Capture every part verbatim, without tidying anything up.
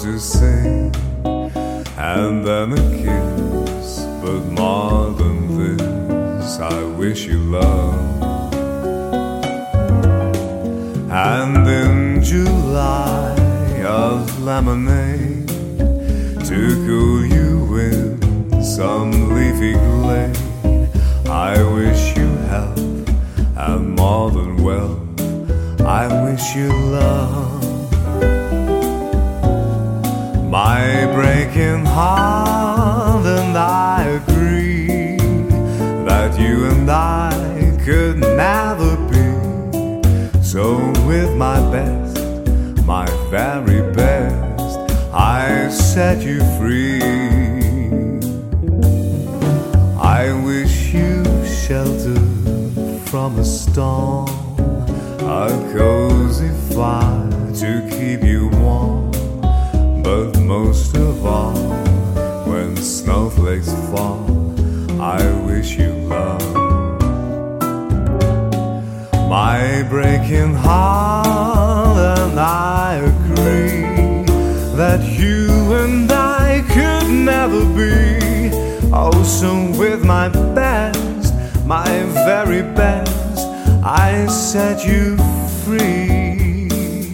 to sing, and then a kiss. But more than this, I wish you love. And in July of lemonade, to cool you in some leafy glade, I wish you health and more than wealth. I wish you love. My breaking heart and I agree that you and I could never be. So with my best, my very best, I set you free. I wish you shelter from a storm, a cozy fire to keep you warm. But most of all, when snowflakes fall, I wish you love. My breaking heart and I agree that you and I could never be. Oh, so with my best, my very best, I set you free.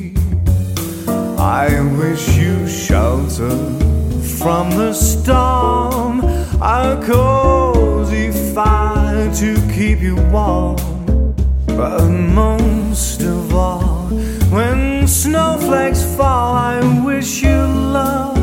I wish you shelter from the storm, a cozy fire to keep you warm. But most of all, when snowflakes fall, I wish you love.